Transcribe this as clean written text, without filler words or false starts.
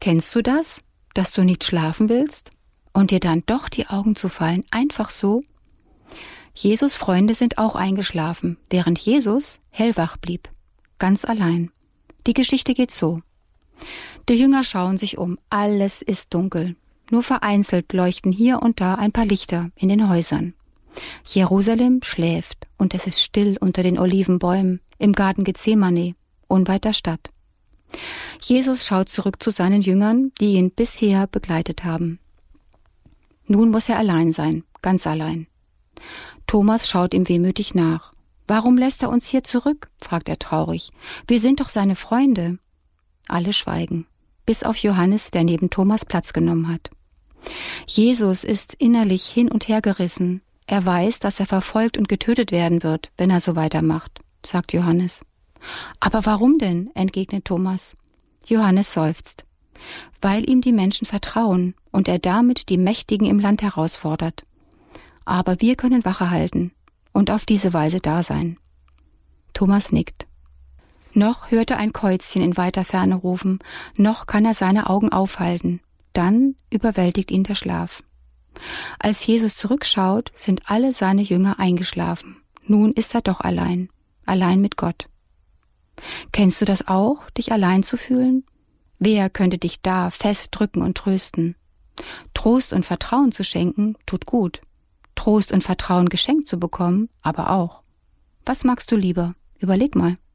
Kennst du das, dass du nicht schlafen willst und dir dann doch die Augen zufallen, einfach so? Jesus' Freunde sind auch eingeschlafen, während Jesus hellwach blieb, ganz allein. Die Geschichte geht so. Die Jünger schauen sich um, alles ist dunkel. Nur vereinzelt leuchten hier und da ein paar Lichter in den Häusern. Jerusalem schläft und es ist still unter den Olivenbäumen im Garten Gethsemane, unweit der Stadt. Jesus schaut zurück zu seinen Jüngern, die ihn bisher begleitet haben. Nun muss er allein sein, ganz allein. Thomas schaut ihm wehmütig nach. »Warum lässt er uns hier zurück?« fragt er traurig. »Wir sind doch seine Freunde.« Alle schweigen, bis auf Johannes, der neben Thomas Platz genommen hat. Jesus ist innerlich hin und her gerissen. Er weiß, dass er verfolgt und getötet werden wird, wenn er so weitermacht, sagt Johannes. »Aber warum denn?« entgegnet Thomas. Johannes seufzt. »Weil ihm die Menschen vertrauen und er damit die Mächtigen im Land herausfordert. Aber wir können Wache halten und auf diese Weise da sein.« Thomas nickt. Noch hört er ein Käuzchen in weiter Ferne rufen, noch kann er seine Augen aufhalten. Dann überwältigt ihn der Schlaf. Als Jesus zurückschaut, sind alle seine Jünger eingeschlafen. Nun ist er doch allein mit Gott. Kennst du das auch, dich allein zu fühlen? Wer könnte dich da fest drücken und trösten? Trost und Vertrauen zu schenken, tut gut. Trost und Vertrauen geschenkt zu bekommen, aber auch. Was magst du lieber? Überleg mal.